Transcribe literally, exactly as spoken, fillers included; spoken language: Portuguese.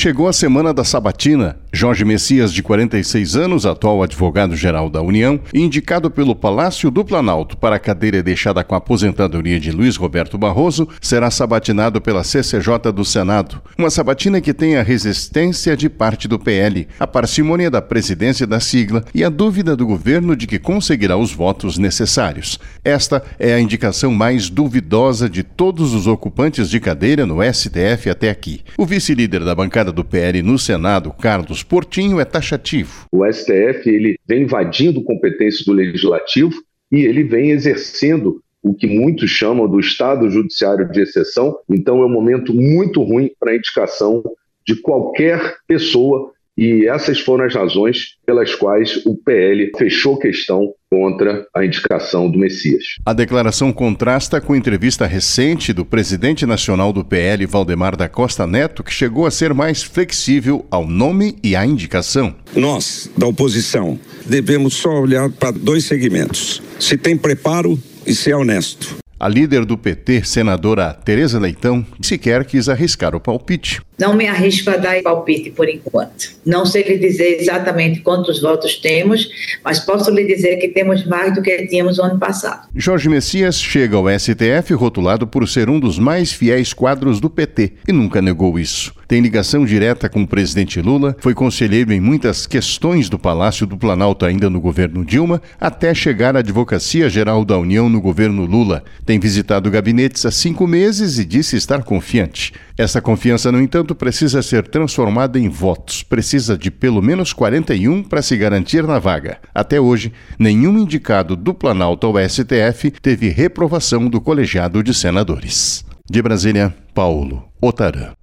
Chegou a semana da sabatina. Jorge Messias, de quarenta e seis anos, atual advogado-geral da União, indicado pelo Palácio do Planalto para a cadeira deixada com a aposentadoria de Luiz Roberto Barroso, será sabatinado pela C C J do Senado. Uma sabatina que tem a resistência de parte do P L, a parcimônia da presidência da sigla e a dúvida do governo de que conseguirá os votos necessários. Esta é a indicação mais duvidosa de todos os ocupantes de cadeira no S T F até aqui. O vice-líder da bancada do P L no Senado, Carlos Portinho, é taxativo. O S T F ele vem invadindo competências do Legislativo e ele vem exercendo o que muitos chamam do Estado Judiciário de exceção. Então é um momento muito ruim para a indicação de qualquer pessoa e essas foram as razões pelas quais o P L fechou questão contra a indicação do Messias. A declaração contrasta com entrevista recente do presidente nacional do P L, Valdemar da Costa Neto, que chegou a ser mais flexível ao nome e à indicação. Nós, da oposição, devemos só olhar para dois segmentos: se tem preparo e se é honesto. A líder do P T, senadora Tereza Leitão, sequer quis arriscar o palpite. Não me arrisco a dar palpite por enquanto. Não sei lhe dizer exatamente quantos votos temos, mas posso lhe dizer que temos mais do que tínhamos no ano passado. Jorge Messias chega ao S T F rotulado por ser um dos mais fiéis quadros do P T e nunca negou isso. Tem ligação direta com o presidente Lula, foi conselheiro em muitas questões do Palácio do Planalto ainda no governo Dilma, até chegar à Advocacia Geral da União no governo Lula. Tem visitado gabinetes há cinco meses e disse estar confiante. Essa confiança, no entanto, precisa ser transformada em votos. Precisa de pelo menos quarenta e um para se garantir na vaga. Até hoje, nenhum indicado do Planalto ao S T F teve reprovação do colegiado de senadores. De Brasília, Paulo Otarã.